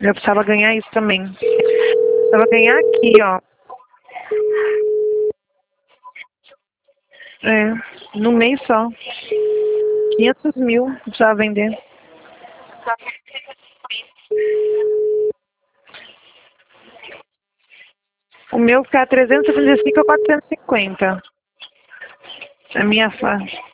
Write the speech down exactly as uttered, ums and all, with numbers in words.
Eu precisava ganhar isso também. Precisava ganhar aqui, ó. É, num mês só. quinhentos mil precisava vender. O meu fica trezentos e setenta e cinco a quatrocentos e cinquenta. A minha faixa.